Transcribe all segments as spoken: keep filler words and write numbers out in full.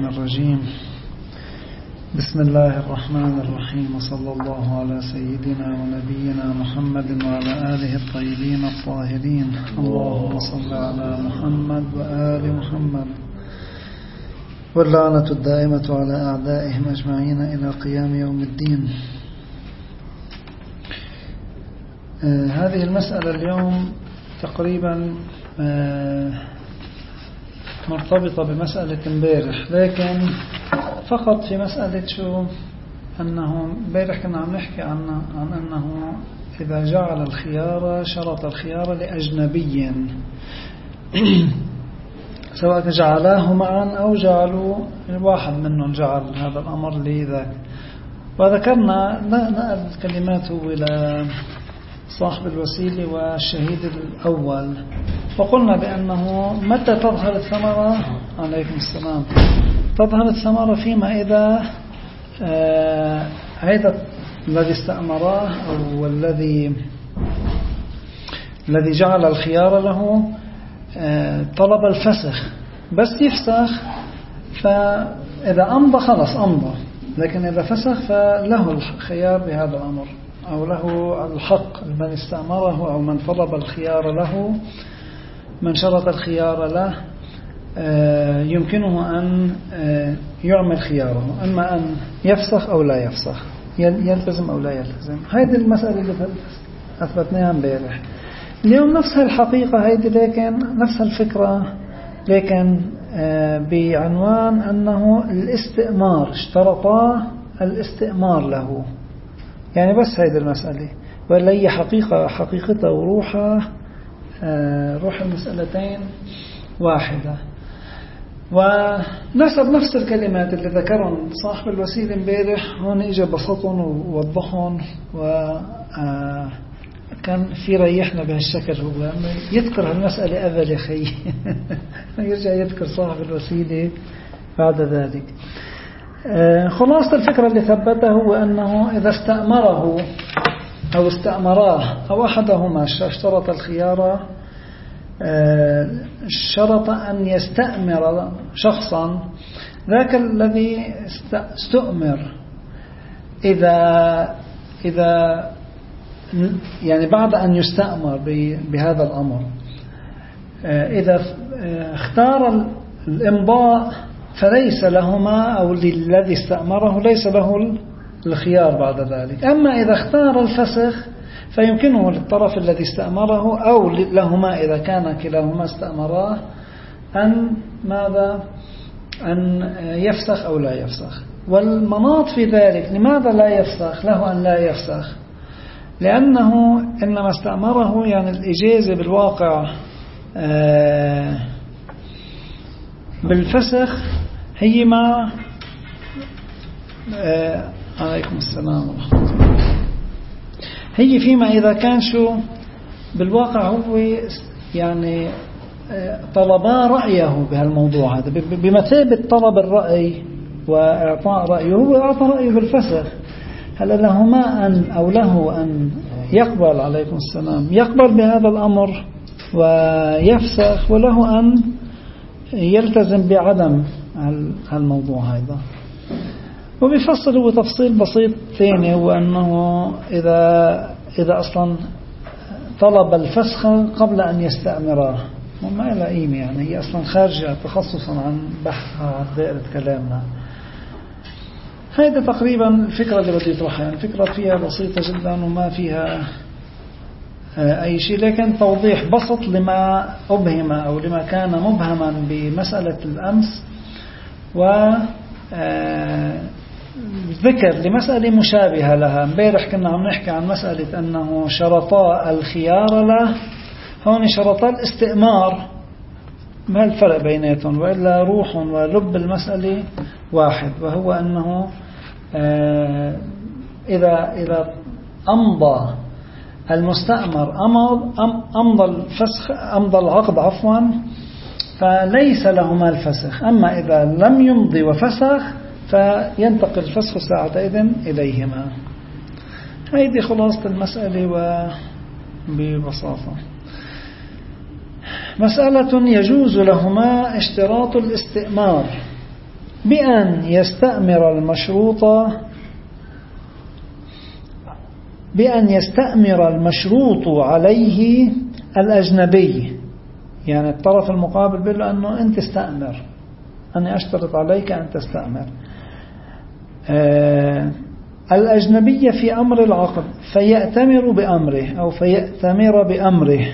الرجيم. بسم الله الرحمن الرحيم، وصلى الله على سيدنا ونبينا محمد وعلى آله الطيبين الطاهرين. اللهم صل على محمد وآل محمد، واللعنة الدائمة على أعدائهم أجمعين إلى قيام يوم الدين. آه هذه المسألة اليوم تقريبا آه مرتبطة بمسألة امبارح، لكن فقط في مسألة شو أنه امبارح كنا عم نحكي عن عن أنه إذا جعل الخيار شرط الخيار لأجنبي سواء جعلاه معا أو جعلوا واحد منهم جعل هذا الأمر لذاك. وذكرنا نقل كلماته إلى صاحب الوسيلة والشهيد الأول، وقلنا بأنه متى تظهر الثمرة عليكم السلام تظهر الثمرة فيما إذا آه هذا الذي استأمراه أو الذي الذي جعل الخيار له آه طلب الفسخ، بس يفسخ، فإذا أمضى خلص أمضى، لكن إذا فسخ فله الخيار بهذا الأمر، أو له الحق من استأمره أو من طلب الخيار له، من شرط الخيار له يمكنه أن يعمل خياره، أما أن يفسخ أو لا يفسخ، يلتزم أو لا يلتزم. هذه المسألة اللي أثبتناها امبارح. اليوم نفس الحقيقة هذه، لكن نفس الفكرة، لكن بعنوان أنه الاستئمار، اشترطا الاستئمار له، يعني بس هذه المسألة، ولا هي حقيقة حقيقتها وروحها روح المسألتين واحدة. ونسب نفس الكلمات اللي ذكرهم صاحب الوسيلة امبارح، هون اجى بسطهم ووضحهم، وكان في ريحنا بهالشكل. هو يذكر هالمسألة أول يا خي يرجع يذكر صاحب الوسيلة بعد ذلك. خلاصة الفكرة اللي ثبتها هو أنه إذا استأمره أو استأمراه أو أحدهما اشترط الخيار، شرط أن يستأمر شخصا، ذاك الذي استأمر إذا إذا يعني بعد أن يستأمر بهذا الأمر، إذا اختار الإمضاء فليس لهما أو للذي استأمره ليس له الخيار بعد ذلك. أما إذا اختار الفسخ فيمكنه للطرف الذي استأمره أو لهما إذا كان كلاهما استأمراه أن ماذا أن يفسخ أو لا يفسخ. والمناط في ذلك، لماذا لا يفسخ؟ له أن لا يفسخ لأنه إنما استأمره، يعني الإجازة بالواقع بالفسخ هي مع عليكم السلام ورحمة الله، هي فيما إذا كان شو بالواقع هو يعني طلبا رأيه بهالموضوع هذا، بمثابة طلب الرأي وإعطاء رأيه. هو أعطى رأيه بالفسخ، هل لهما أن أو له أن يقبل عليكم السلام يقبل بهذا الأمر ويفسخ، وله أن يلتزم بعدم هالموضوع هذا. وبيفصل هو تفصيل بسيط ثاني، هو أنه إذا إذا أصلا طلب الفسخ قبل أن يستأمره ما لها قيمة، يعني هي أصلا خارجة تخصصا عن بحثها عن دائرة كلامنا. هذا تقريبا الفكرة اللي بدي أطرحها، يعني فكرة فيها بسيطة جدا وما فيها أي شيء، لكن توضيح بسط لما أبهم أو لما كان مبهما بمسألة الأمس، و ذكر لمسألة مشابهة لها. امبارح كنا عم نحكي عن مسألة أنه شرطاء الخيار له، هون شرطاء الاستئمار، ما الفرق بيناتهم؟ وإلا روح ولب المسألة واحد، وهو أنه إذا إذا أمضى المستأمر أمضى الفسخ أمضى العقد عفوا فليس لهما الفسخ. أما إذا لم يمضي وفسخ فينتقل الفسخ ساعتئذ إليهما. هذه خلاصة المسألة وببساطة. مسألة يجوز لهما اشتراط الاستئمار بأن يستأمر المشروط بأن يستأمر المشروط عليه الأجنبي. يعني الطرف المقابل بيقول له أنه أنت استأمر، أنا أشترط عليك أن تستأمر آه الأجنبي في أمر العقد فيأتمر بأمره أو فيأتمر بأمره،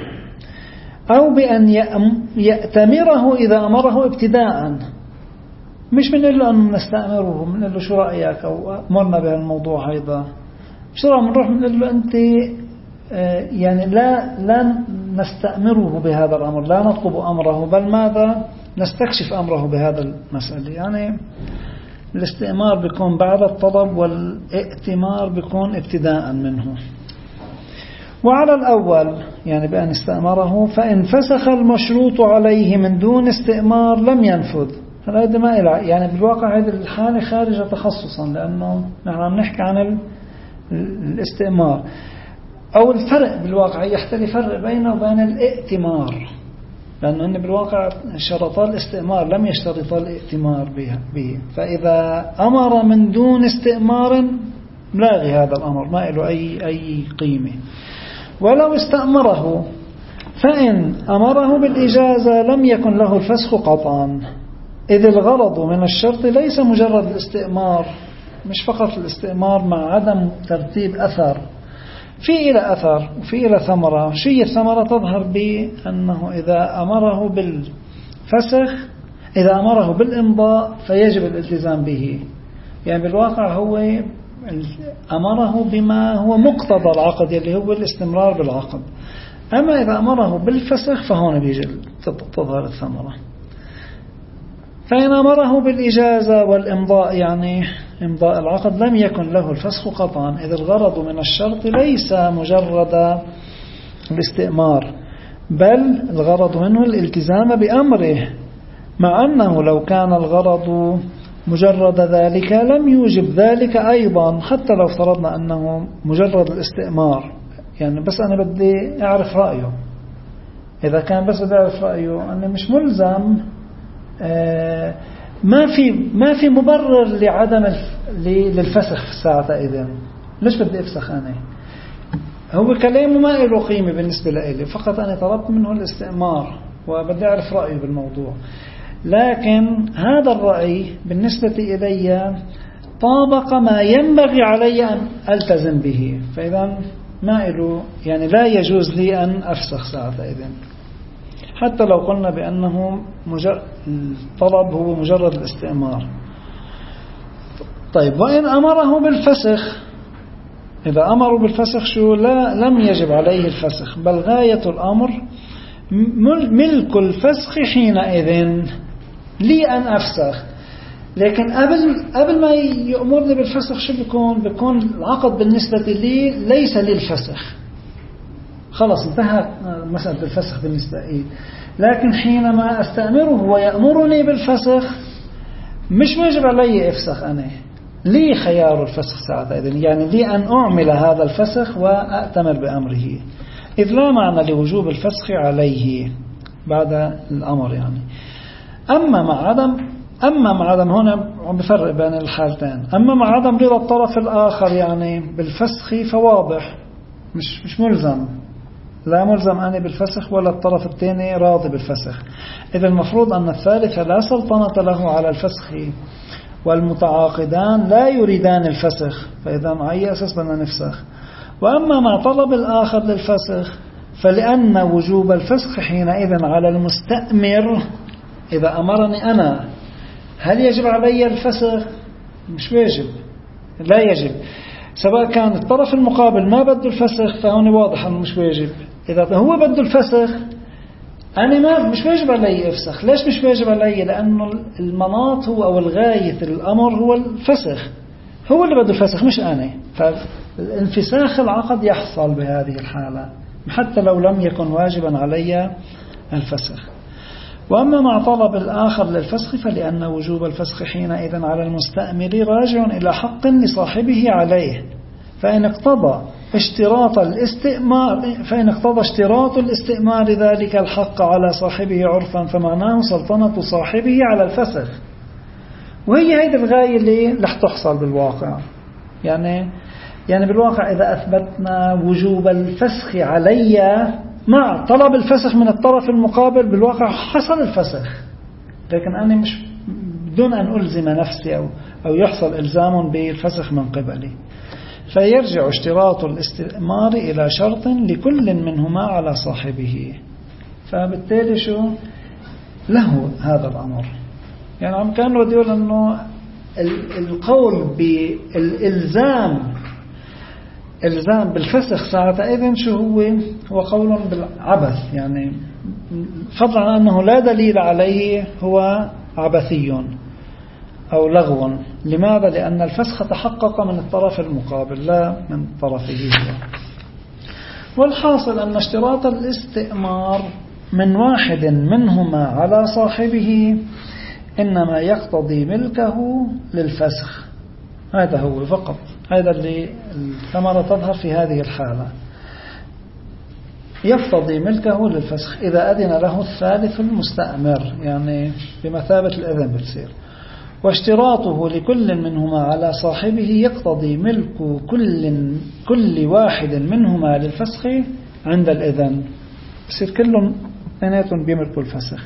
أو بأن يأتمره إذا أمره ابتداء. مش بنقول له أن نستأمره، بنقول له شو رأيك أو أمرنا بهالموضوع هيدا بسرعة، بنروح بنقول له أنت يعني لا لا نستأمره بهذا الأمر، لا نطلب أمره، بل ماذا نستكشف أمره بهذا المسألة. يعني الاستئمار بيكون بعد الطلب والائتمار بيكون ابتداء منه. وعلى الأول يعني بأن استأمره فإن فسخ المشروط عليه من دون استئمار لم ينفذ. هذا ما إلى يعني بالواقع هذه الحالة خارجة تخصصا، لأنه نحن عم نحكي عن الاستئمار أو الفرق. بالواقع يحتاج فرق بينه وبين الائتمار، لأنه إن بالواقع شرطا الاستئمار لم يشترطا الائتمار به. فإذا أمر من دون استئمار لاغي هذا الأمر، ما له أي أي قيمة. ولو استأمره فإن أمره بالإجازة لم يكن له الفسخ قطعا، إذ الغرض من الشرط ليس مجرد الاستئمار، مش فقط الاستئمار مع عدم ترتيب أثر، في إلى أثر وفي إلى ثمرة. شيء الثمرة تظهر بأنه إذا أمره بالفسخ إذا أمره بالإمضاء فيجب الالتزام به. يعني بالواقع هو أمره بما هو مقتضى العقد اللي هو الاستمرار بالعقد. أما إذا أمره بالفسخ فهون بيجي تظهر الثمرة. فإن أمره بالإجازة والإمضاء يعني إمضاء العقد لم يكن له الفسخ قطعا، إذ الغرض من الشرط ليس مجرد الاستئمار، بل الغرض منه الالتزام بأمره، مع أنه لو كان الغرض مجرد ذلك لم يوجب ذلك أيضا، حتى لو افترضنا أنه مجرد الاستئمار. يعني بس أنا بدي أعرف رأيه، إذا كان بس بدي أعرف رأيه أنا مش ملزم. آه ما في ما في مبرر لعدم للفسخ في الساعة. إذن ليش بدي أفسخ أنا؟ هو كلامه ما له قيمة بالنسبة لي، فقط أنا طلبت منه الاستئمار وبدي أعرف رأيه بالموضوع. لكن هذا الرأي بالنسبة إلي طابق ما ينبغي علي أن ألتزم به، فإذا ما له يعني لا يجوز لي أن أفسخ ساعة إذن، حتى لو قلنا بأنه مجرد الطلب هو مجرد الاستئمار. طيب وإن أمره بالفسخ، إذا أمره بالفسخ شو لا لم يجب عليه الفسخ، بل غاية الأمر ملك الفسخ حينئذ لي أن أفسخ. لكن قبل قبل ما يأمرني بالفسخ شو بيكون؟ بيكون العقد بالنسبة لي ليس للفسخ، خلاص انتهى مسألة الفسخ بالنسبة لي. لكن حينما أستأمره ويأمرني بالفسخ مش واجب علي أفسخ، أنا لي خيار الفسخ ساعة إذن، يعني لي أن أعمل هذا الفسخ وأأتمر بأمره، إذ لا معنى لوجوب الفسخ عليه بعد الأمر. يعني أما مع عدم أما مع عدم هنا عم بفرق بين الحالتين. أما مع عدم رضا الطرف الآخر يعني بالفسخ فواضح، مش مش ملزم، لا ملزم أنا بالفسخ ولا الطرف الثاني راضي بالفسخ. إذا المفروض أن الثالث لا سلطنة له على الفسخ، والمتعاقدان لا يريدان الفسخ، فإذا على أي أساس بدنا نفسخ. وأما مع طلب الآخر للفسخ فلأن وجوب الفسخ حينئذ على المستأمر. إذا أمرني أنا هل يجب علي الفسخ؟ مش واجب، لا يجب. سواء كان الطرف المقابل ما بده الفسخ فهون واضح أنه مش واجب. إذا هو بده الفسخ أنا ما مش واجب علي أفسخ. ليش مش واجب علي؟ لأنه المناط هو أو الغاية الأمر هو الفسخ، هو اللي بده الفسخ مش أنا. فالانفساخ العقد يحصل بهذه الحالة حتى لو لم يكن واجبا علي الفسخ. وأما مع طلب الآخر للفسخ فلأن وجوب الفسخ حينئذ على المستأمر راجع إلى حق لصاحبه عليه، فإن اقتضى اشتراط الاستئمار فإن اقتضى اشتراط الاستئمار ذلك الحق على صاحبه عرفا فمعناه سلطنة صاحبه على الفسخ. وهي هيدي الغاية اللي رح تحصل بالواقع. يعني يعني بالواقع إذا أثبتنا وجوب الفسخ علي مع طلب الفسخ من الطرف المقابل، بالواقع حصل الفسخ، لكن أنا مش بدون أن ألزم نفسي أو, أو يحصل إلزام بالفسخ من قبلي. فيرجع اشتراط الاستئمار إلى شرط لكل منهما على صاحبه. فبالتالي شو له هذا الأمر؟ يعني عم كان يقول أنه القول بالإلزام إلزام بالفسخ ساعتها إذن شو هو هو قول بالعبث، يعني فضلا عن أنه لا دليل عليه هو عبثي أو لغو. لماذا؟ لأن الفسخ تحقق من الطرف المقابل لا من طرفه هو. والحاصل أن اشتراط الاستئمار من واحد منهما على صاحبه إنما يقتضي ملكه للفسخ. هذا هو فقط، هذا اللي الثمرة تظهر في هذه الحالة، يقتضي ملكه للفسخ إذا أذن له الثالث المستأمر، يعني بمثابة الإذن بتصير. واشتراطه لكل منهما على صاحبه يقتضي ملك كل كل واحد منهما للفسخ عند الإذن، يصير كلهم اثنيناتهم بيملكوا الفسخ.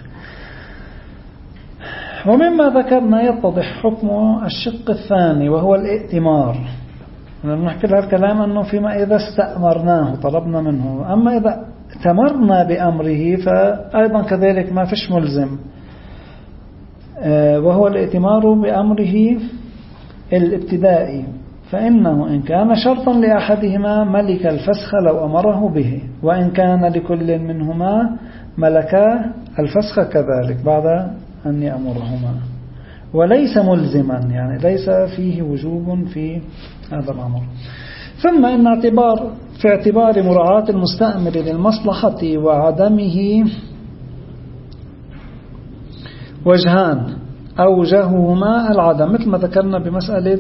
ومما ذكرنا يتضح حكم الشق الثاني وهو الائتمار. نحكي لها الكلام أنه فيما إذا استأمرناه طلبنا منه، أما إذا ائتمرنا بأمره فأيضا كذلك ما فيش ملزم، وهو الائتمار بأمره الابتدائي، فإنه إن كان شرطا لأحدهما ملك الفسخ لو أمره به، وإن كان لكل منهما ملك الفسخ كذلك بعد أن يأمرهما، وليس ملزما، يعني ليس فيه وجوب في هذا الأمر. ثم إن اعتبار في اعتبار مراعاة المستأمر للمصلحة وعدمه وجهان أوجههما العدم، مثل ما ذكرنا بمسألة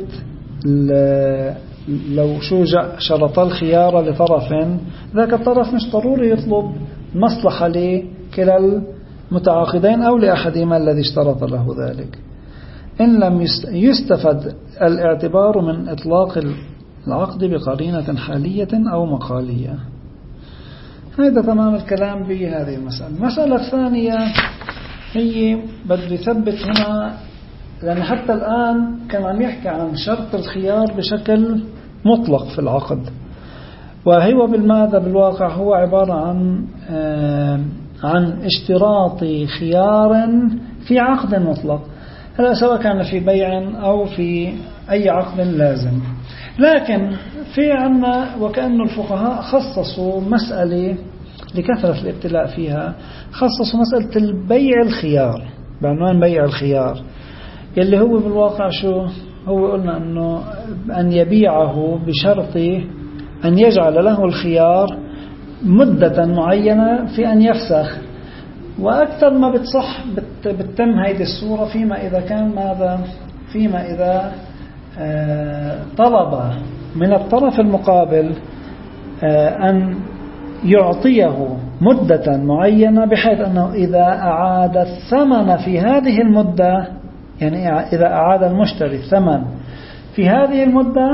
لو شو شرط الخيار لطرف، ذاك الطرف مش ضروري يطلب مصلحة لكلا المتعاقدين أو لأحدهما الذي اشترط له ذلك، إن لم يستفد الاعتبار من إطلاق العقد بقرينة حالية أو مقالية. هذا تمام الكلام بهذه المسألة. المسألة الثانية هي بدي يثبت هنا، لأن حتى الآن كان عم يحكي عن شرط الخيار بشكل مطلق في العقد، وهو بالماذا بالواقع هو عبارة عن عن اشتراط خيار في عقد مطلق، هذا سواء كان في بيع أو في أي عقد لازم. لكن في عنا وكأن الفقهاء خصصوا مسألة لكثرة الابتلاء فيها، خصصوا مسألة البيع الخيار بعنوان بيع الخيار، اللي هو بالواقع شو هو؟ قلنا أنه أن يبيعه بشرط أن يجعل له الخيار مدة معينة في أن يفسخ. وأكثر ما بتصح بتتم هذه الصورة فيما إذا كان ماذا فيما إذا طلب من الطرف المقابل أن يعطيه مدة معينة، بحيث أنه إذا أعاد الثمن في هذه المدة، يعني إذا أعاد المشتري الثمن في هذه المدة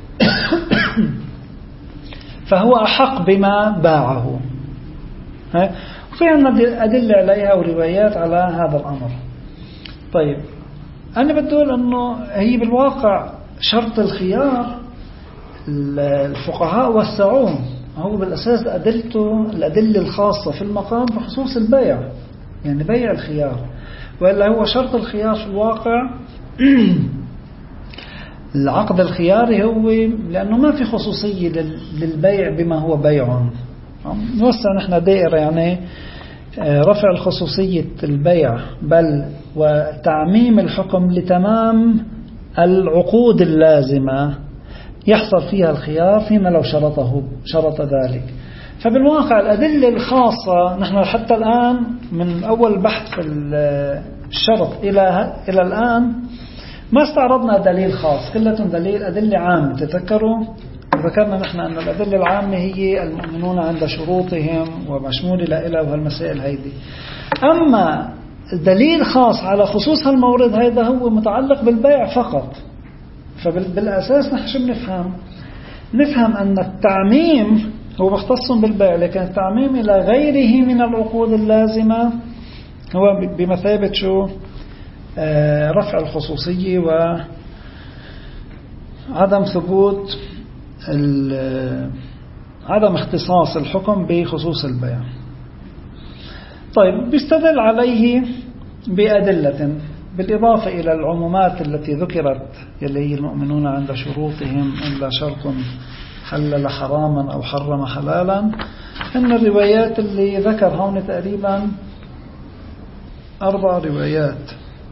فهو أحق بما باعه. وفي عندنا أدلة عليها وروايات على هذا الأمر. طيب أنا بدي أقول أنه هي بالواقع شرط الخيار الفقهاء وسعوه، هو بالأساس أدلته الأدلة الخاصة في المقام بخصوص البيع، يعني بيع الخيار، وإلا هو شرط الخيار في الواقع العقد الخياري هو لأنه ما في خصوصية للبيع بما هو بيع. نوسع نحن دائرة يعني رفع الخصوصية البيع، بل وتعميم الحكم لتمام العقود اللازمة يحصل فيها الخيار فيما لو شرطه شرط ذلك. فبالواقع الأدلة الخاصة نحن حتى الآن من أول بحث في الشرط إلى إلى الآن ما استعرضنا دليل خاص، كلهم دليل أدلة عامة. تذكروا ذكرنا نحن أن الأدلة العامة هي المؤمنون عند شروطهم ومشمول إلى إلى وهالمسائل هيدي. أما دليل خاص على خصوص هالمورد هذا هو متعلق بالبيع فقط. فبالأساس نحن شو بنفهم؟ نفهم أن التعميم هو مختص بالبيع، لكن التعميم إلى غيره من العقود اللازمة هو بمثابة شو؟ آه رفع الخصوصية وعدم ثبوت عدم اختصاص الحكم بخصوص البيع. طيب بيستدل عليه بأدلة بالإضافة إلى العمومات التي ذكرت يلي المؤمنون عند شروطهم إلا شرط حلل حراما أو حرم حلالا. إن الروايات اللي ذكر هون تقريبا أربع روايات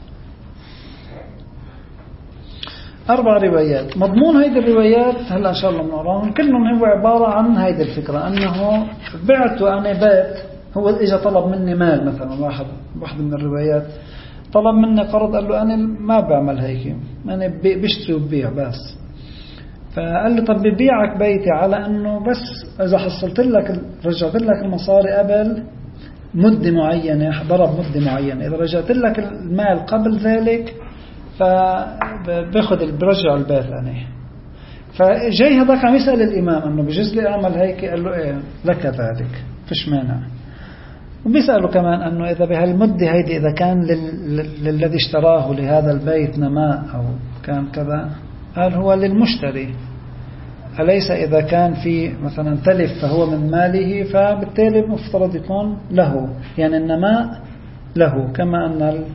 أربع روايات. مضمون هيدي الروايات هلا إن شاء الله بنقراهم كلهم هو عبارة عن هيدي الفكرة، أنه بعت وأنا بيت. هو إجا طلب مني مال مثلا، واحد واحد من الروايات طلب مني قرض، قال له أنا ما بعمل هيك، أنا بشتري وببيع بس. فقال لي طب ببيعك بيتي على أنه بس إذا حصلت لك رجعت لك المصاري قبل مدة معينة، ضرب مدة معينة، إذا رجعت لك المال قبل ذلك فباخذ برجع البيت أنا. فجاي هذاك عم يسأل الإمام أنه بجوز لي أعمل هيك، قال له إيه لك ذلك فيش مانع. وبيسأله كمان أنه إذا بهالمدة هيدي إذا كان لل... للذي اشتراه لهذا البيت نماء أو كان كذا، قال هو للمشتري، أليس إذا كان في مثلا تلف فهو من ماله، فبالتالي مفترض يكون له، يعني النماء له كما أن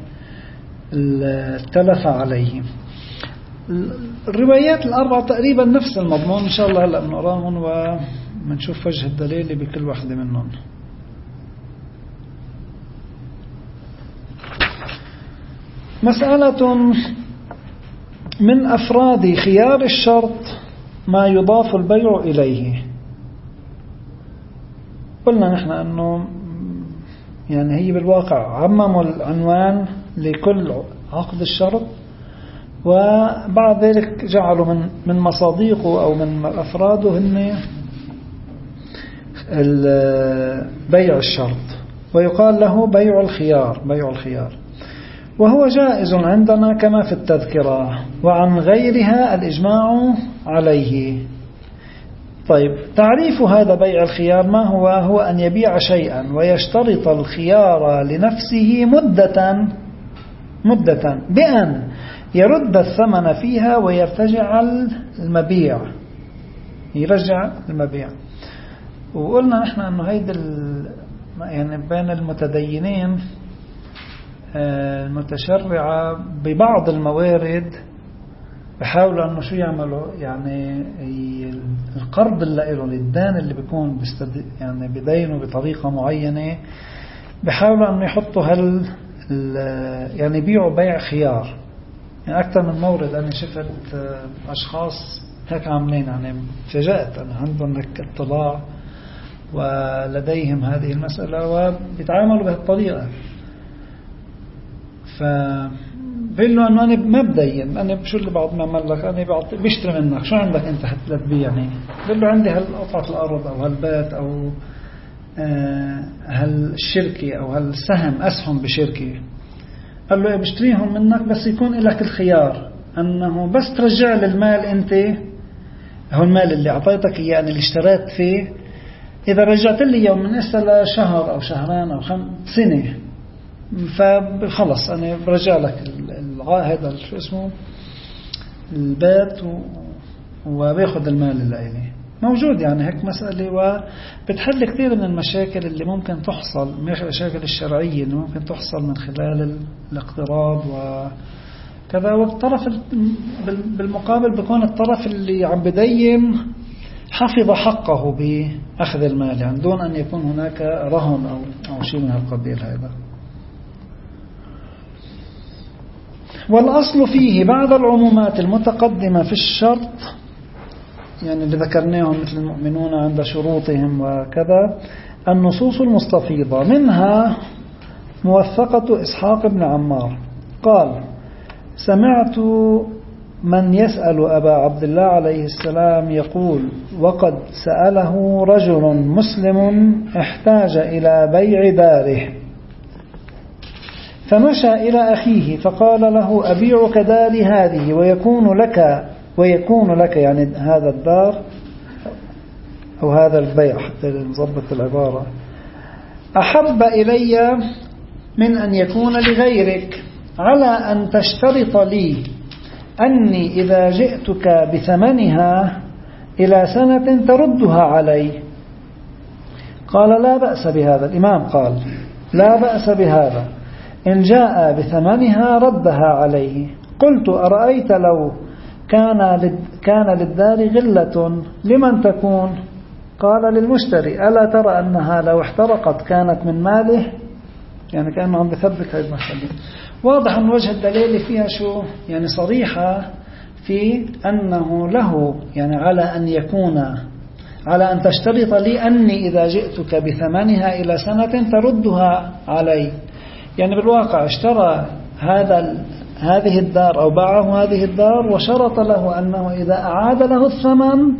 التلف عليه. الروايات الأربعة تقريبا نفس المضمون. إن شاء الله هلأ بنقراهم ومنشوف وجه الدليل بكل واحدة منهم. مسألة من أفراد خيار الشرط ما يضاف البيع إليه. قلنا نحن أنه يعني هي بالواقع عمموا العنوان لكل عقد الشرط، وبعد ذلك جعلوا من من مصاديقه أو من أفراده هن بيع الشرط، ويقال له بيع الخيار بيع الخيار وهو جائز عندنا كما في التذكرة، وعن غيرها الإجماع عليه. طيب تعريف هذا بيع الخيار ما هو؟ هو أن يبيع شيئا ويشترط الخيار لنفسه مدة مدة بأن يرد الثمن فيها ويرتجع المبيع يرجع المبيع. وقلنا نحن أنه هيدا يعني بين المتدينين المتشرعة ببعض الموارد بحاولوا أنه شو يعملوا، يعني القرض اللي له للدان اللي بيكون بيستد يعني بدينه بطريقة معينة، بحاولوا أنه يحطوا هال يعني يبيعوا بيع خيار. يعني أكثر من مورد أنا شفت أشخاص هيك عاملين، يعني فجأت أنا عندهم هيك اطلاع ولديهم هذه المسألة وبيتعاملوا بهالطريقة. فبقول له أنه أنا ما بدين، أنا شو اللي بعض ما أعمل لك، أنا بعطي بشتري منك، شو عندك أنت حتى تبيعني؟ بقول له عندي هالقطعة الأرض أو هالبيت أو هالشركة أو هالسهم أسهم بشركة. قال له بشتريهم منك بس يكون لك الخيار أنه بس ترجع لي المال أنت، هو المال اللي أعطيتك إياه اللي اشتريت فيه، إذا رجعت لي يوم من إسا لشهر أو شهرين أو خم سنة فخلص أنا برجع لك هذا شو اسمه البيت وبياخد المال اللي إليه. موجود يعني هيك مسألة، وبتحل كثير من المشاكل اللي ممكن تحصل، المشاكل الشرعية اللي ممكن تحصل من خلال الاقتراض وكذا. والطرف بالمقابل بيكون الطرف اللي عم بدين حفظ حقه بأخذ المال، يعني دون أن يكون هناك رهن أو, أو شيء من هالقبيل هذا. والأصل فيه بعد العمومات المتقدمة في الشرط، يعني اللي ذكرناهم مثل المؤمنون عند شروطهم وكذا، النصوص المستفيضة، منها موثقة إسحاق بن عمار قال: سمعت من يسأل أبا عبد الله عليه السلام يقول: وقد سأله رجل مسلم احتاج إلى بيع داره فمشى إلى أخيه فقال له أبيعك داري هذه ويكون لك ويكون لك يعني هذا الدار أو هذا البيع حتى نضبط العبارة أحب إلي من أن يكون لغيرك على أن تشترط لي أني إذا جئتك بثمنها إلى سنة تردها علي. قال لا بأس بهذا. الإمام قال لا بأس بهذا إن جاء بثمنها ردها عليه. قلت أرأيت لو كان كان للدار غلة لمن تكون؟ قال للمشتري. ألا ترى أنها لو احترقت كانت من ماله؟ يعني كأنه عم بثبت هذه المسألة. واضح أن وجه الدليل فيها شو يعني صريحة في أنه له يعني على أن يكون على أن تشترط لي أني إذا جئتك بثمنها إلى سنة تردها علي. يعني بالواقع اشترى هذا هذه الدار أو باعه هذه الدار وشرط له أنه إذا أعاد له الثمن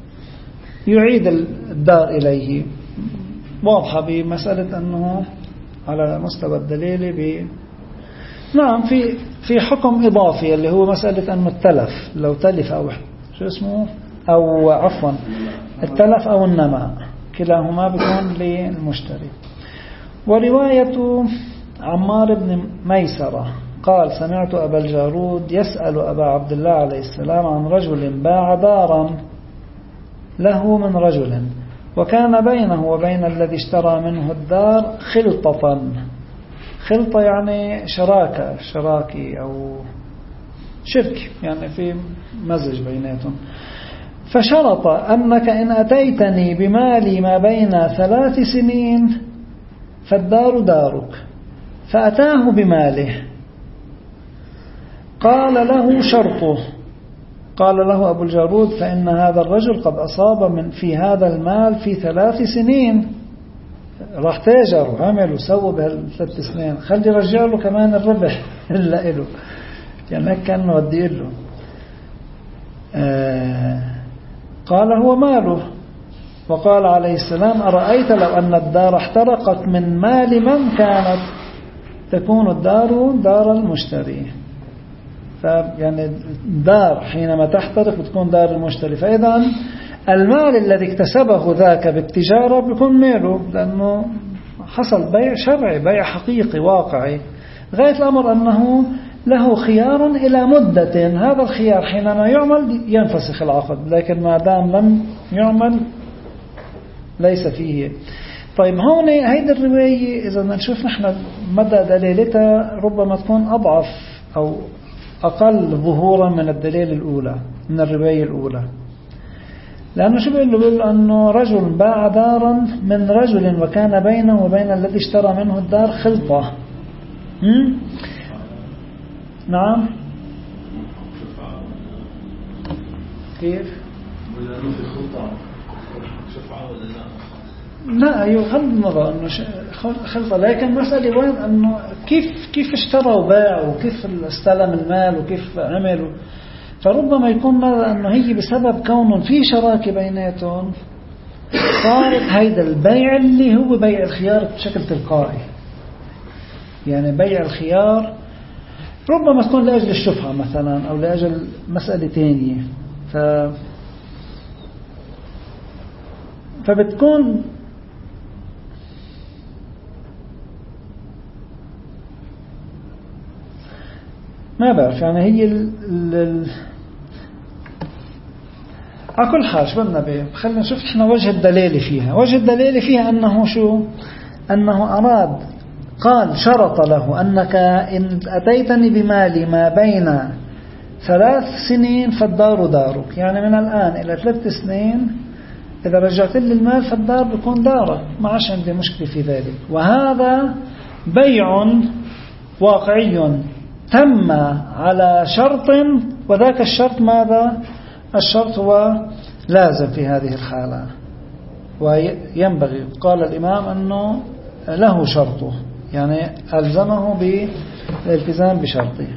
يعيد الدار إليه. واضحة بمسألة أنه على مستوى الدليل ب نعم في في حكم إضافي اللي هو مسألة أنه التلف لو تلف أو شو اسمه أو عفوا التلف أو النماء كلاهما بيكون للمشتري. ورواية عمار بن ميسرة قال سمعت أبا الجارود يسأل أبا عبد الله عليه السلام عن رجل باع دارا له من رجل وكان بينه وبين الذي اشترى منه الدار خلطة. خلطة يعني شراكة شراكي أو شرك يعني في مزج بيناتهم. فشرط أنك إن أتيتني بمالي ما بين ثلاث سنين فالدار دارك. فأتاه بماله. قال له شرطه. قال له أبو الجارود فإن هذا الرجل قد أصاب من في هذا المال في ثلاث سنين راح تاجر وعمل وسوى بهالثلاث سنين خلي رجع له كمان الربح إلا إله يعني كأنه ودي له. آه قال هو ماله. وقال عليه السلام أرأيت لو أن الدار احترقت من مال من كانت تكون الدار دار المشتري. فيعني الدار حينما تحترق بتكون دار المشتري. فإذا المال الذي اكتسبه ذاك بالتجارة بيكون ماله لأنه حصل بيع شرعي بيع حقيقي واقعي. غاية الأمر أنه له خيار إلى مدة. هذا الخيار حينما يعمل ينفسخ العقد لكن ما دام لم يعمل ليس فيه. طيب هون هيدا الرواية إذا نشوف نحن مدى دليلتها ربما تكون أضعف أو أقل ظهورا من الدليل الأولى من الرواية الأولى. لأنه شو بيقول له؟ بيقول أنه رجل باع دارا من رجل وكان بينه وبين الذي اشترى منه الدار خلطة. هم؟ نعم كيف لا يغض النظر انه خلطة لكن مسألة وين انه كيف كيف اشترى وباع وكيف استلم المال وكيف عمل. فربما يكون ماذا انه هي بسبب كون في شراكة بيناتهم صارت هيدا البيع اللي هو بيع الخيار بشكل تلقائي. يعني بيع الخيار ربما تكون لأجل الشفعة مثلا أو لأجل مسألة تانية. ف... فبتكون ما بعرف يعني هي ال... ال... على كل حال شو بدنا به خلينا نشوف احنا وجه الدليل فيها. وجه الدليل فيها أنه شو أنه أراد قال شرط له أنك إن أتيتني بمالي ما بين ثلاث سنين فالدار دارك. يعني من الآن إلى ثلاث سنين إذا رجعت لي المال فالدار بيكون دارك ما عادش عندي مشكلة في ذلك. وهذا بيع واقعي تم على شرط وذاك الشرط ماذا؟ الشرط هو لازم في هذه الحالة وينبغي. قال الإمام أنه له شرطه يعني ألزمه بالالتزام بشرطه.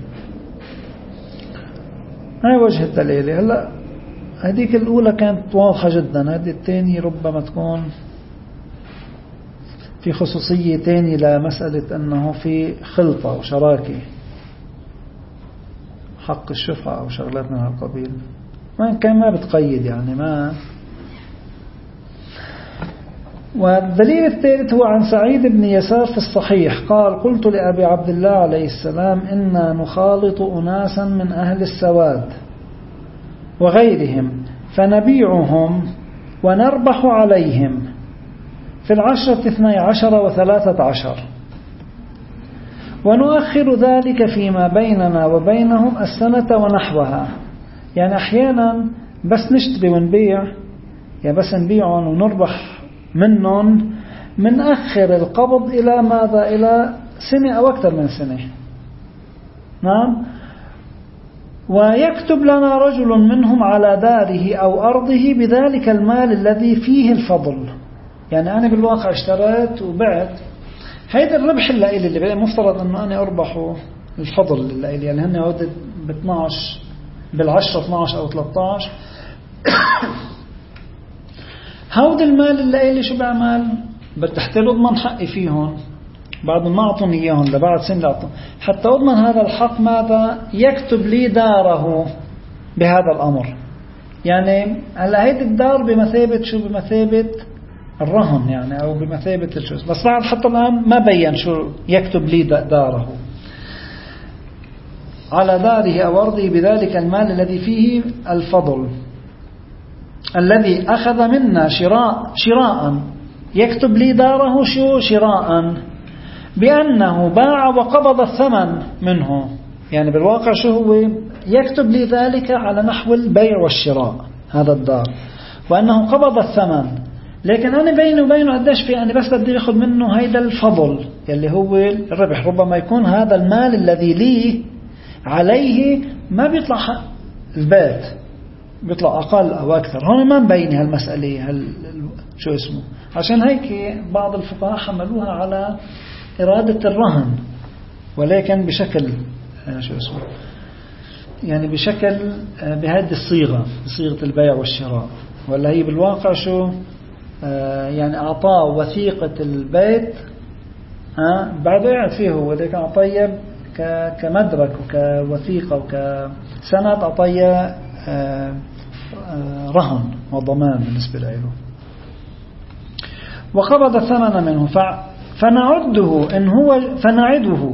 هاي وجه الدليل. هلا هذيك الأولى كانت واضحة جدا. هذه الثانية ربما تكون في خصوصية تاني لمسألة أنه في خلطة أو شراكة، حق الشفعة أو شغلات من هالقبيل، وإن كان ما بتقيد يعني ما. والدليل الثالث هو عن سعيد بن يسار في الصحيح قال: قلت لأبي عبد الله عليه السلام: إنا نخالط أناسا من أهل السواد وغيرهم فنبيعهم ونربح عليهم في العشرة اثني عشر وثلاثة عشر، ونؤخر ذلك فيما بيننا وبينهم السنة ونحوها. يعني أحيانا بس نشتري ونبيع، يعني بس نبيعهم ونربح منهم، من أخر القبض إلى ماذا؟ إلى سنة أو أكثر من سنة. نعم. ويكتب لنا رجل منهم على داره أو أرضه بذلك المال الذي فيه الفضل. يعني أنا بالواقع اشتريت وبعت، هيدا الربح اللائلي اللي مفترض أنه أنا أربحه الفضل اللائلي، يعني هن عودة ب اثناشر بالعشرة اثناشر أو ثلاثة عشر. هود المال اللائلي شو بعمل؟ بتحتاج أضمن حقي فيهم بعد ما أعطوني إياهم لبعد سنة لأعطون، حتى أضمن هذا الحق ماذا؟ يكتب لي داره بهذا الأمر. يعني هلا هيدي الدار بمثابة شو؟ بمثابة الرهن يعني، أو بمثابة الجزء. بس بعد حتى الآن ما بين شو يكتب لي داره. على داره أو أرضه بذلك المال الذي فيه الفضل الذي أخذ منا شراء شراء يكتب لي داره شو؟ شراء، بأنه باع وقبض الثمن منه. يعني بالواقع شو هو؟ يكتب لي ذلك على نحو البيع والشراء هذا الدار، وأنه قبض الثمن، لكن أنا بيني وبينه قديش في، أنا بس بدي أخذ منه هيدا الفضل اللي هو الربح. ربما يكون هذا المال الذي لي عليه ما بيطلع حق البيت، بيطلع أقل أو أكثر. هون ما مبين هالمسألة هال شو اسمه. عشان هيك بعض الفقهاء حملوها على إرادة الرهن، ولكن بشكل شو اسمه يعني بشكل بهذه الصيغة، بصيغة البيع والشراء. ولا هي بالواقع شو يعني؟ أعطاه وثيقة البيت، ها بعده قاعد فيه هو، ولكن أعطيه كمدرك وكوثيقة وكسند، أعطيه رهن وضمان بالنسبة له. وقبض الثمن منه فنعده إن هو فنعده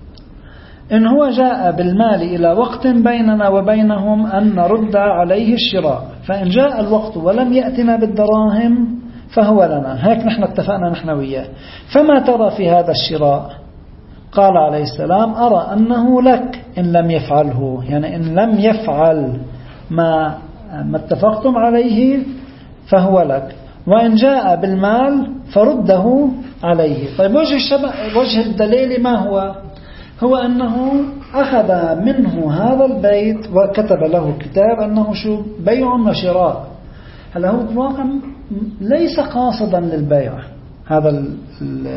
إن هو جاء بالمال إلى وقت بيننا وبينهم أن نرد عليه الشراء، فإن جاء الوقت ولم يأتنا بالدراهم فهو لنا. هيك نحن اتفقنا نحن وياه. فما ترى في هذا الشراء؟ قال عليه السلام: أرى أنه لك إن لم يفعله، يعني إن لم يفعل ما ما اتفقتم عليه فهو لك، وإن جاء بالمال فرده عليه. طيب وجه الشبه وجه الدليل ما هو؟ هو أنه أخذ منه هذا البيت وكتب له كتاب أنه شو؟ بيع وشراء. هل هو بالواقع ليس قاصدا للبيع؟ هذا ال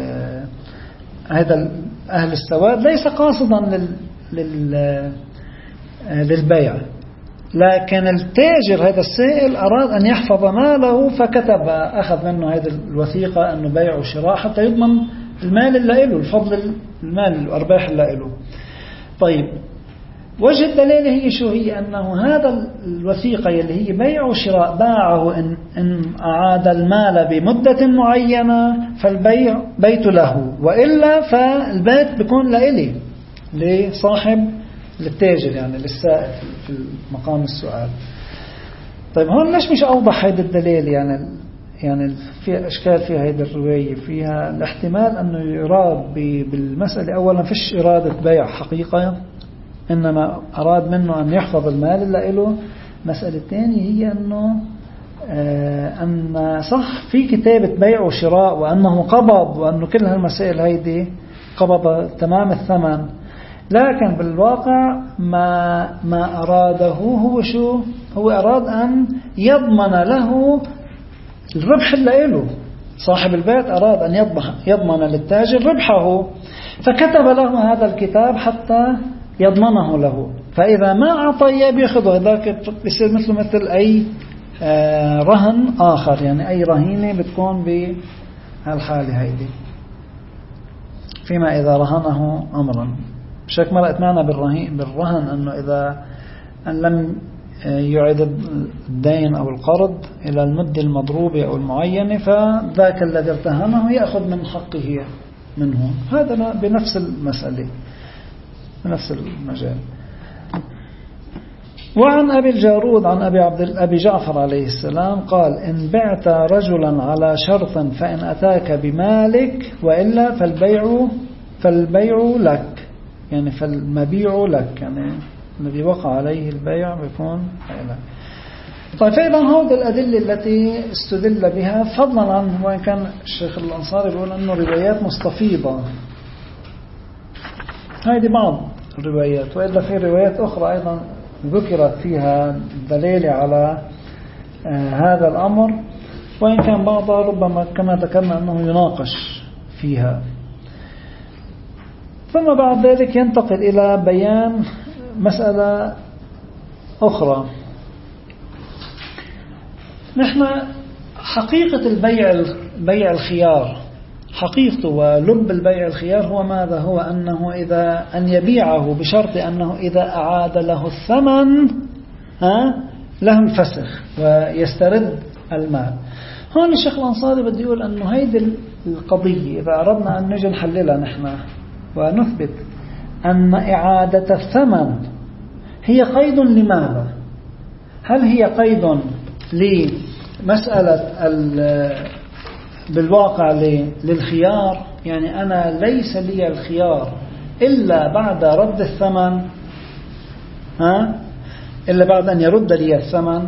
هذا أهل السواد ليس قاصدا لل لل للبيع، لكن التاجر هذا السائل أراد أن يحفظ ماله، فكتب أخذ منه هذه الوثيقة أنه بيع وشراء حتى يضمن المال اللي له، الفضل المال الأرباح اللي له. طيب وجه الدليل هي شو؟ هي أنه هذا الوثيقة اللي هي بيع وشراء باعه إن, إن أعاد المال بمدة معينة فالبيع بيت له، وإلا فالبيت بيكون لإلي لصاحب للتاجر يعني للسائل في مقام السؤال. طيب هون ليش مش أوضح هذا الدليل؟ يعني يعني في أشكال في هذه الرواية، فيها الاحتمال أنه يراد بالمسألة أولا فيش إرادة بيع حقيقة، إنما أراد منه أن يحفظ المال اللي له. مسألة الثانية هي أنه آه أن صح في كتابة بيع وشراء وأنه قبض وأنه كل هالمسائل هيدي قبض تمام الثمن، لكن بالواقع ما ما أراده هو شو؟ هو أراد أن يضمن له الربح اللي له. صاحب البيت أراد أن يضمن للتاجر ربحه، فكتب له هذا الكتاب حتى يضمنه له. فإذا ما أعطيه بيأخذه، ذاك بيصير مثل مثل أي رهن آخر، يعني أي رهينة بتكون بهالحالة هيدي. فيما إذا رهنه أمرا. بشكل ما رأيت معنا بالرهن أنه إذا أن لم يعيد الدين أو القرض إلى المدة المضروبة أو المعينة فذاك الذي ارتهنه يأخذ من حقه منه. هذا بنفس المسألة بنفس المجال. وعن أبي الجارود عن أبي, عبد أبي جعفر عليه السلام قال إن بعت رجلا على شرط فإن أتاك بمالك وإلا فالبيع فالبيع لك، يعني فالمبيع لك، يعني الذي وقع عليه البيع بيكون لك. طيب فإذا هذه الأدلة التي استدل بها فضلا عن وإن كان الشيخ الأنصاري يقول أنه روايات مستفيضة، هذه بعض الروايات، وإلا في روايات أخرى أيضا ذكرت فيها دليل على آه هذا الأمر، وإن كان بعضها ربما كما ذكرنا أنه يناقش فيها. ثم بعد ذلك ينتقل إلى بيان مسألة أخرى. نحن حقيقة البيع بيع الخيار، حقيقته ولب البيع الخيار هو ماذا؟ هو أنه إذا أن يبيعه بشرط أنه إذا أعاد له الثمن ها له الفسخ ويسترد المال. هون الشيخ الأنصاري بده يقول أنه هيدي القضية إذا أردنا أن نجي نحللها نحن ونثبت أن إعادة الثمن هي قيد لماذا؟ هل هي قيد لمسألة بالواقع للخيار، يعني أنا ليس لي الخيار إلا بعد رد الثمن، ها إلا بعد أن يرد لي الثمن،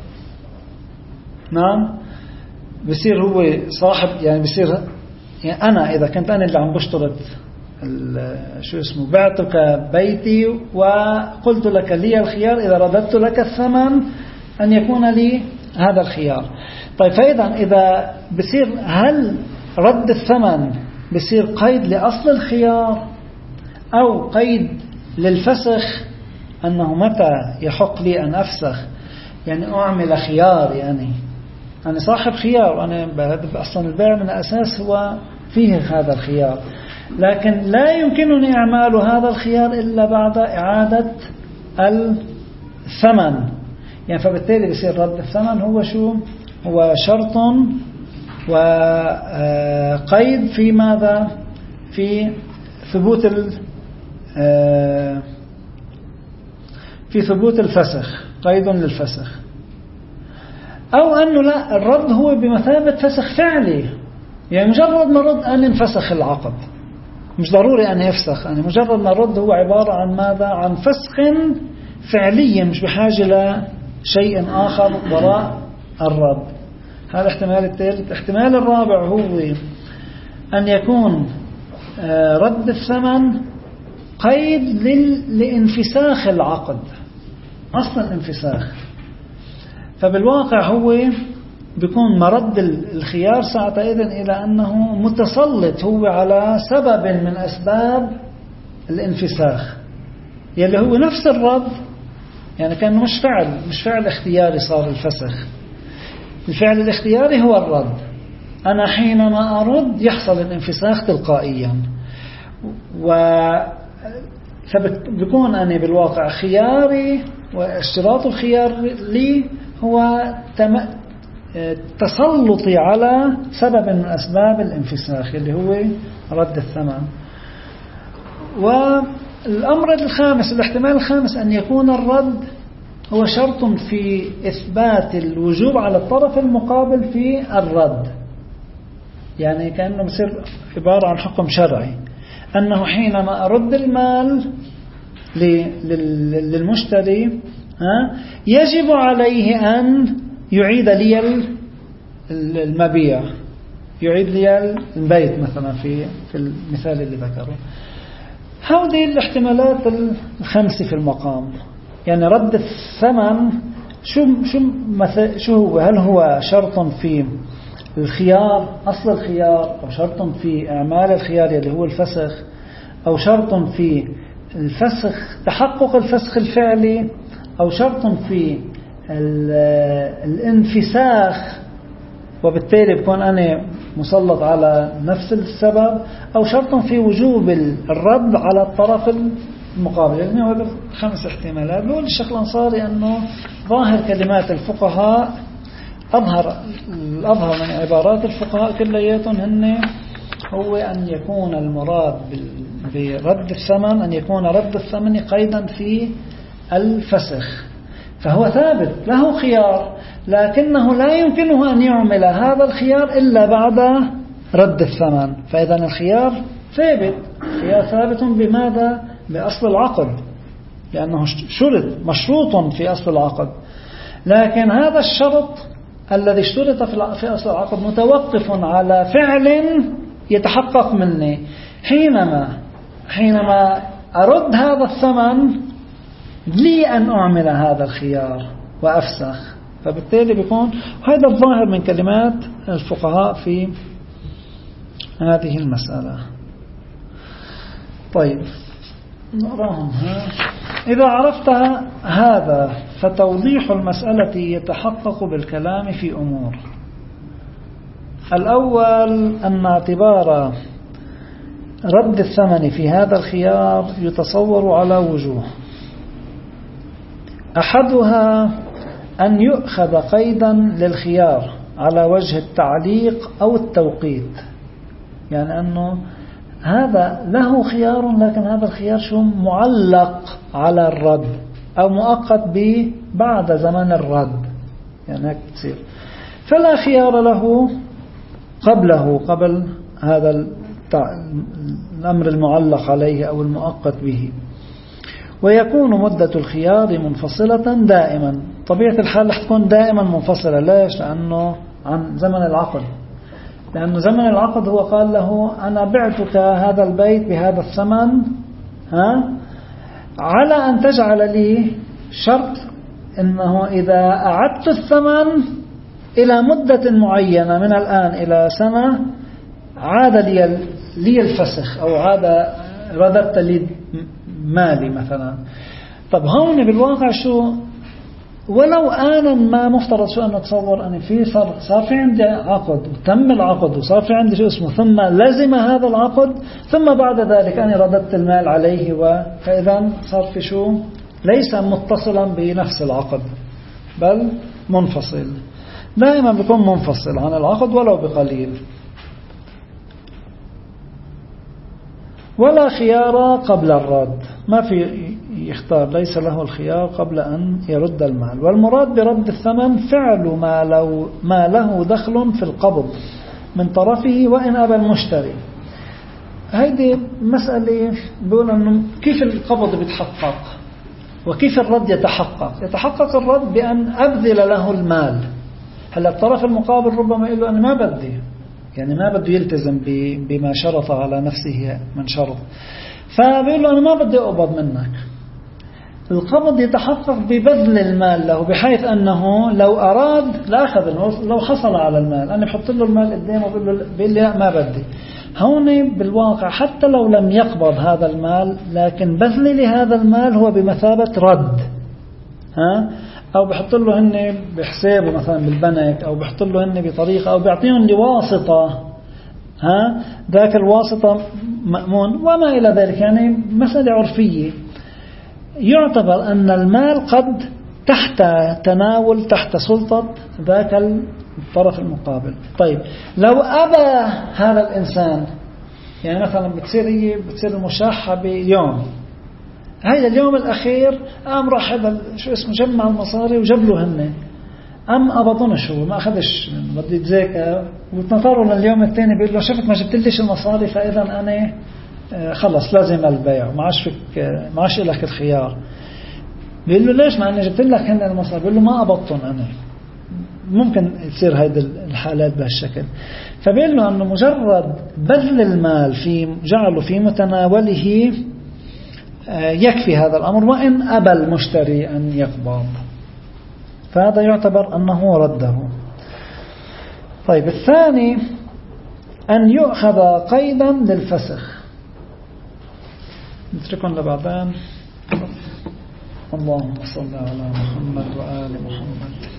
نعم بصير هو صاحب، يعني بصير يعني أنا إذا كنت أنا اللي عم بشترط شو اسمه بعتك بيتي وقلت لك لي الخيار إذا رددت لك الثمن أن يكون لي هذا الخيار. طيب فإذا إذا بصير هل رد الثمن بصير قيد لأصل الخيار أو قيد للفسخ، أنه متى يحق لي أن أفسخ، يعني أعمل خيار، يعني أنا صاحب خيار وأنا أصلا البيع من الأساس هو فيه هذا الخيار، لكن لا يمكنني إعمال هذا الخيار إلا بعد إعادة الثمن، يعني فبالتالي بيصير رد الثمن هو شو؟ هو شرط وقيد في ماذا؟ في ثبوت في ثبوت الفسخ، قيد للفسخ. أو أنه لا، الرد هو بمثابة فسخ فعلي، يعني مجرد ما رد أن انفسخ العقد، مش ضروري أن يفسخ، يعني مجرد ما رد هو عبارة عن ماذا؟ عن فسخ فعلي، مش بحاجة لشيء آخر وراء الرد. هذا الاحتمال الثالث. الاحتمال الرابع هو أن يكون رد الثمن قيد لانفساخ العقد، أصلا انفساخ، فبالواقع هو بيكون مرد الخيار ساعتئذ إلى أنه متسلط هو على سبب من أسباب الانفساخ، يلي هو نفس الرد، يعني كان مش فعل مش فعل اختياري صار الفسخ، الفعل الاختياري هو الرد. أنا حينما أرد يحصل الانفساخ تلقائيا، و فبكون أنا بالواقع خياري واشتراط الخيار لي هو تم... تسلطي على سبب من أسباب الانفساخ اللي هو رد الثمن. والأمر الخامس، الاحتمال الخامس، أن يكون الرد هو شرط في إثبات الوجوب على الطرف المقابل في الرد، يعني كأنه بصير عبارة عن حكم شرعي، أنه حينما أرد المال للمشتري يجب عليه أن يعيد لي المبيع، يعيد لي البيت مثلا في في المثال اللي ذكره. هذه الاحتمالات الخمسة في المقام، يعني رد الثمن شو شو شو هو؟ هل هو شرط في الخيار أصل الخيار، أو شرط في إعمال الخيار اللي هو الفسخ، أو شرط في الفسخ تحقق الفسخ الفعلي، أو شرط في الانفساخ، وبالتالي بكون أنا مسلط على نفس السبب، أو شرط في وجوب الرد على الطرف المقابل. يعني هو خمس احتمالات. بيقول الشيخ الأنصاري أنه ظاهر كلمات الفقهاء أظهر الأظهر من عبارات الفقهاء كلياتهم هن هو أن يكون المراد برد الثمن أن يكون رد الثمن قيدا في الفسخ، فهو ثابت له خيار، لكنه لا يمكنه أن يعمل هذا الخيار إلا بعد رد الثمن. فإذا الخيار ثابت، خيار ثابت بماذا؟ بأصل العقد، لأنه شرط مشروط في أصل العقد. لكن هذا الشرط الذي اشترط في أصل العقد متوقف على فعل يتحقق مني حينما حينما أرد هذا الثمن لي أن أعمل هذا الخيار وأفسخ. فبالتالي بيكون هذا الظاهر من كلمات الفقهاء في هذه المسألة. طيب نقراهم. إذا عرفت هذا فتوضيح المسألة يتحقق بالكلام في أمور. الأول أن اعتبار رد الثمن في هذا الخيار يتصور على وجوه. أحدها أن يؤخذ قيدا للخيار على وجه التعليق أو التوقيت، يعني أنه هذا له خيار لكن هذا الخيار شو معلق على الرد أو مؤقت به بعد زمن الرد، يعني هيك تصير. فلا خيار له قبله قبل هذا الأمر المعلق عليه أو المؤقت به. ويكون مدة الخيار منفصلة دائما. طبيعة الحال رح تكون دائما منفصلة. ليش؟ لأنه عن زمن العقد، لأنه زمن العقد هو قال له أنا بعتك هذا البيت بهذا الثمن، ها، على أن تجعل لي شرط أنه إذا أعدت الثمن إلى مدة معينة من الآن إلى سنة عاد لي لي الفسخ أو عاد رددت لي مالي مثلا. طب هون بالواقع شو، ولو آنا ما مفترض شو أن نتصور أن في صار صار في عندي عقد وتم العقد وصار في عندي شو اسمه ثم لزم هذا العقد ثم بعد ذلك أنا رددت المال عليه، فإذا صار في شو ليس متصلا بنفس العقد بل منفصل. دائما بيكون منفصل عن العقد ولو بقليل. ولا خيار قبل الرد، ما في يختار، ليس له الخيار قبل أن يرد المال. والمراد برد الثمن فعل ما, لو ما له دخل في القبض من طرفه وإن أبى المشتري. هيدي مسألة بيقول أنه كيف القبض بيتحقق وكيف الرد يتحقق. يتحقق الرد بأن أبذل له المال. هلا الطرف المقابل ربما يقول له أنا ما بدي، يعني ما بده يلتزم بما شرط على نفسه من شرط، فبيقول له أنا ما بدي أقبض منك. القبض يتحقق ببذل المال له، بحيث أنه لو أراد لأخذ، لو حصل على المال أنا بحط له المال قدامه وبقول له بيقول لي لا ما بدي. هون بالواقع حتى لو لم يقبض هذا المال لكن بذل لهذا المال هو بمثابة رد، ها، أو بحط له هن بحسابه مثلا بالبنك، أو بحط له هن بطريقة، أو بيعطيهم لواسطة، ها، ذاك الواسطة مأمون وما إلى ذلك. يعني مسألة عرفية. يعتبر أن المال قد تحت تناول تحت سلطة ذاك الطرف المقابل. طيب لو أبى هذا الإنسان، يعني مثلا بتصير هي بتصير المشاحة بيوم، هذا اليوم الأخير قام راح هذا شو اسمه جمع المصاري وجاب له هن، أم أبطنش هو ما أخذش بدي يتذاكى وتنطروا لليوم الثاني بيقول له شفت ما جبت ليش المصاري فإذا أنا خلص لازم البيع ما عادش فيك ما عادش لك الخيار. بيقول له ليش ما أنا جبت لك هن المصاري؟ بيقول له ما أبطن أنا. ممكن تصير هذه الحالات بهالشكل. فبيقول له أنه مجرد بذل المال في جعله في متناوله يكفي هذا الأمر وإن أبى المشتري أن يقبض، فهذا يعتبر أنه رده. طيب الثاني أن يؤخذ قيدا للفسخ. نتركون لبعدين. اللهم صل على محمد وآل محمد.